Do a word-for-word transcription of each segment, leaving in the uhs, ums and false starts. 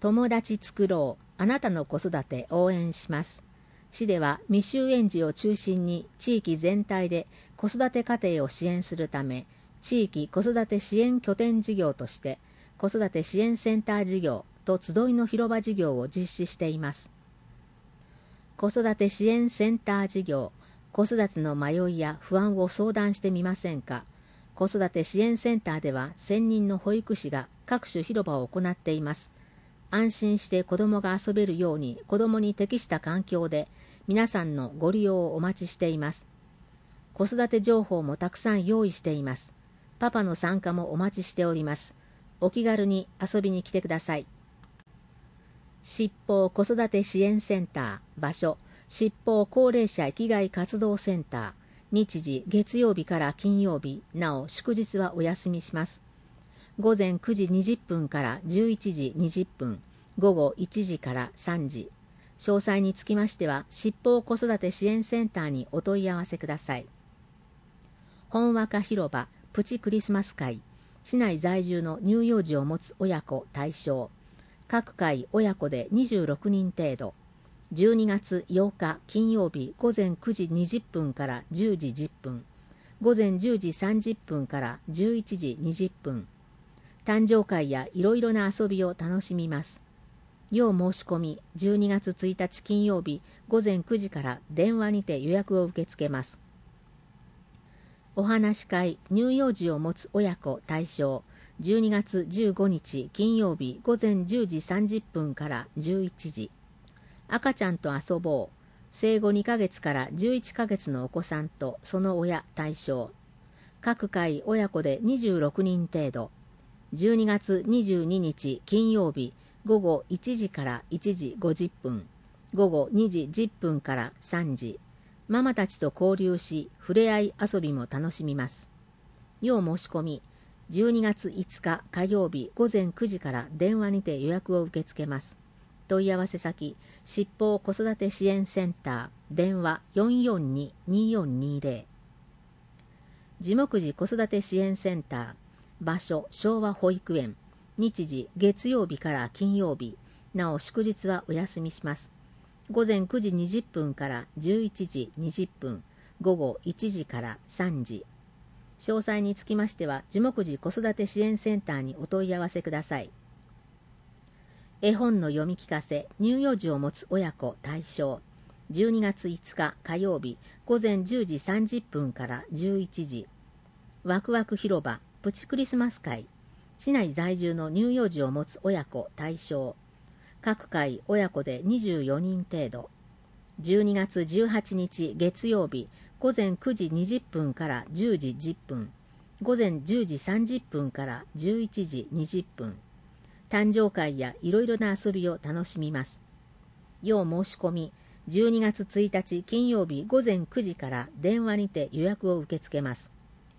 友達作ろう、あなたの子育て応援します。市では未就園児を中心に地域全体で子育て家庭を支援するため、地域子育て支援拠点事業として子育て支援センター事業と集いの広場事業を実施しています。子育て支援センター事業、子育ての迷いや不安を相談してみませんか。子育て支援センターでは専任の保育士が各種広場を行っています。安心して子どもが遊べるように子どもに適した環境で皆さんのご利用をお待ちしています。子育て情報もたくさん用意しています。パパの参加もお待ちしております。お気軽に遊びに来てください。七宝子育て支援センター、場所、七宝高齢者生きがい活動センター、日時月曜日から金曜日、なお祝日はお休みします。午前くじにじゅっぷんからじゅういちじにじゅっぷん、午後いちじからさんじ。詳細につきましては、七宝子育て支援センターにお問い合わせください。本和歌広場プチクリスマス会、市内在住の乳幼児を持つ親子対象。各会親子でにじゅうろくにん程度。じゅうにがつようか金曜日午前くじにじゅっぷんからじゅうじじゅっぷん、午前じゅうじさんじゅっぷんからじゅういちじにじゅっぷん。誕生会やいろいろな遊びを楽しみます。要申し込み、じゅうにがつついたち金曜日午前くじから電話にて予約を受け付けます。お話し会乳幼児を持つ親子対象、じゅうにがつじゅうごにち金曜日午前じゅうじさんじゅっぷんからじゅういちじ。赤ちゃんと遊ぼう、生後にかげつからじゅういっかげつのお子さんとその親対象。各会親子でにじゅうろくにん程度。じゅうにがつにじゅうににち金曜日午後いちじからいちじごじゅっぷん、午後にじじゅっぷんからさんじ。ママたちと交流し、触れ合い遊びも楽しみます。要申し込み、じゅうにがついつか火曜日午前くじから電話にて予約を受け付けます。問い合わせ先、七宝子育て支援センター、電話 よんよんににーよんにーぜろ。地木寺子育て支援センター、場所昭和保育園、日時月曜日から金曜日、なお祝日はお休みします。午前くじにじゅっぷんからじゅういちじにじゅっぷん、午後いちじからさんじ。詳細につきましては地木寺子育て支援センターにお問い合わせください。絵本の読み聞かせ乳幼児を持つ親子対象、じゅうにがついつか火曜日午前じゅうじさんじゅっぷんからじゅういちじ。ワクワク広場プチクリスマス会、市内在住の乳幼児を持つ親子対象。各会親子でにじゅうよにん程度。じゅうにがつじゅうはちにち月曜日午前くじにじゅっぷんからじゅうじじゅっぷん、午前じゅうじさんじゅっぷんからじゅういちじにじゅっぷん。誕生会やいろいろな遊びを楽しみます。要申し込み、じゅうにがつついたち金曜日午前くじから電話にて予約を受け付けます。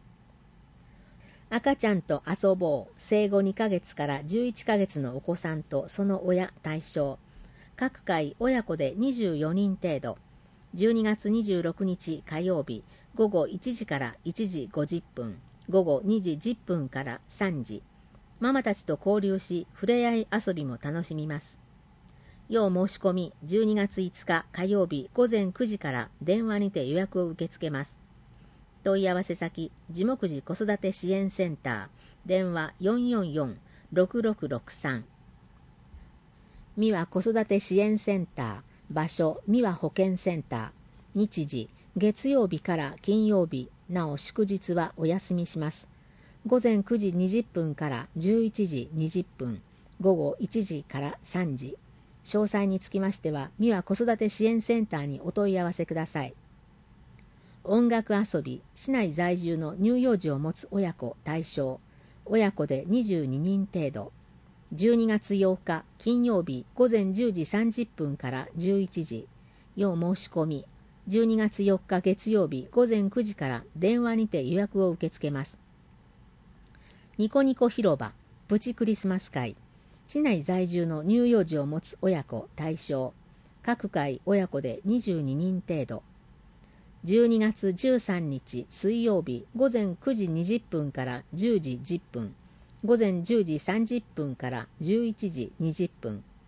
赤ちゃんと遊ぼう、生後にかげつからじゅういっかげつのお子さんとその親対象。各会親子でにじゅうよにん程度。じゅうにがつにじゅうろくにち火曜日午後いちじからいちじごじゅっぷん、午後にじじゅっぷんからさんじ。ママたちと交流し、触れ合い遊びも楽しみます。要申し込み、じゅうにがついつか火曜日午前くじから電話にて予約を受け付けます。問い合わせ先、地木寺子育て支援センター、電話 よんよんよんろくろくろくさん。三輪子育て支援センター、場所三輪保健センター、日時月曜日から金曜日、なお祝日はお休みします。午前くじにじゅっぷんからじゅういちじにじゅっぷん、午後いちじからさんじ。詳細につきましては三輪子育て支援センターにお問い合わせください。音楽遊び、市内在住の乳幼児を持つ親子対象。親子でにじゅうににん程度。じゅうにがつようか金曜日午前じゅうじさんじゅっぷんからじゅういちじ。要申し込み、じゅうにがつよっか月曜日午前くじから電話にて予約を受け付けます。ニコニコ広場プチクリスマス会、市内在住の乳幼児を持つ親子対象。各会親子でにじゅうににん程度。じゅうにがつじゅうさんにち水曜日午前くじにじゅっぷんからじゅうじじゅっぷん、午前じゅうじさんじゅっぷんからじゅういちじにじゅっぷん。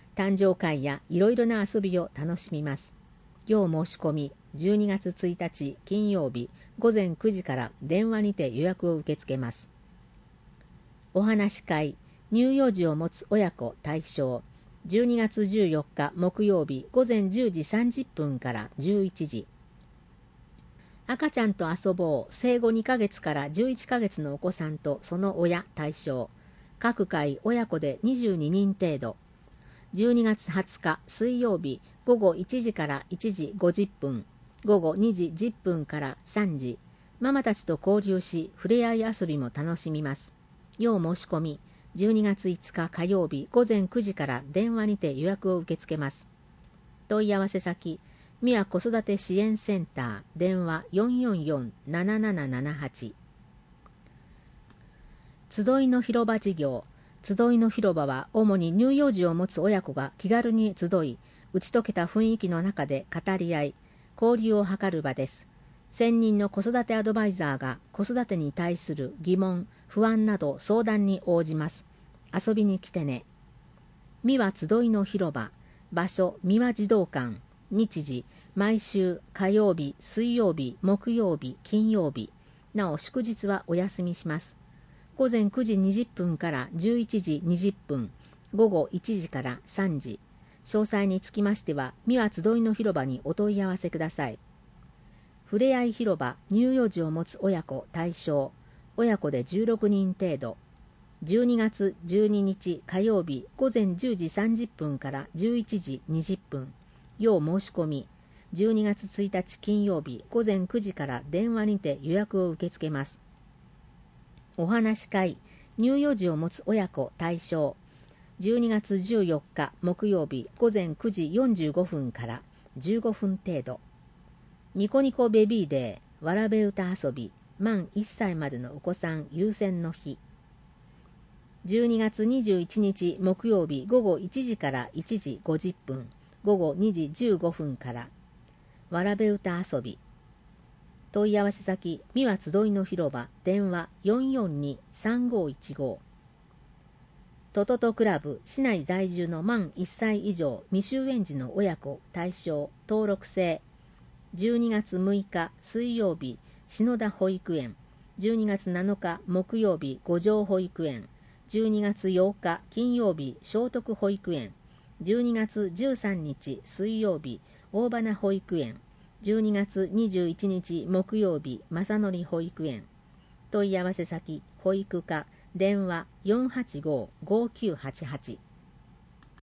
誕生会やいろいろな遊びを楽しみます。要申し込み、じゅうにがつついたち金曜日ごぜんくじから電話にて予約を受け付けます。お話し会、乳幼児を持つ親子対象、じゅうにがつじゅうよっか木曜日ごぜんじゅうじさんじゅっぷんからじゅういちじ。赤ちゃんと遊ぼう、生後にかげつからじゅういっかげつのお子さんとその親対象、各回親子でにじゅうににん程度。じゅうにがつはつか水曜日ごごいちじからいちじごじゅっぷん、ごごにじじゅっぷんからさんじ。ママたちと交流し、触れ合い遊びも楽しみます。要申し込み、じゅうにがついつか火曜日ごぜんくじから電話にて予約を受け付けます。問い合わせ先、三輪子育て支援センター、電話 よんよんよんななななななはち。集いの広場事業。集いの広場は主に乳幼児を持つ親子が気軽に集い、打ち解けた雰囲気の中で語り合い、交流を図る場です。専任の子育てアドバイザーが子育てに対する疑問、不安など相談に応じます。遊びに来てね。三輪集いの広場。場所、三輪児童館。日時、毎週火曜日、水曜日、木曜日、金曜日。なお祝日はお休みします。ごぜんくじにじゅっぷんからじゅういちじにじゅっぷん、ごごいちじからさんじ。詳細につきましては、三輪集いの広場にお問い合わせください。ふれあい広場、乳幼児を持つ親子対象、親子でじゅうろくにん程度。じゅうにがつじゅうににち火曜日ごぜんじゅうじさんじゅっぷんからじゅういちじにじゅっぷん。要申し込み、じゅうにがつついたち金曜日ごぜんくじから電話にて予約を受け付けます。お話し会、乳幼児を持つ親子対象、じゅうにがつじゅうよっか木曜日ごぜんくじよんじゅうごふんからじゅうごふん程度。ニコニコベビーデー、わらべ歌遊び、満いっさいまでのお子さん優先の日。じゅうにがつにじゅういちにち木曜日ごごいちじからいちじごじゅっぷん、ごごにじじゅうごふんからわらべ歌遊び。問い合わせ先、三輪集いの広場、電話 よんよんにさんごいちご。トトトクラブ、市内在住の満いっさい以上未就園児の親子対象、登録制。じゅうにがつむいか水曜日、篠田保育園。じゅうにがつなのか木曜日、五条保育園。じゅうにがつようか金曜日、聖徳保育園。じゅうにがつじゅうさんにち水曜日、大花保育園。じゅうにがつにじゅういちにち木曜日、正則保育園。問い合わせ先、保育課、電話 よんはちご ごきゅうはちはち。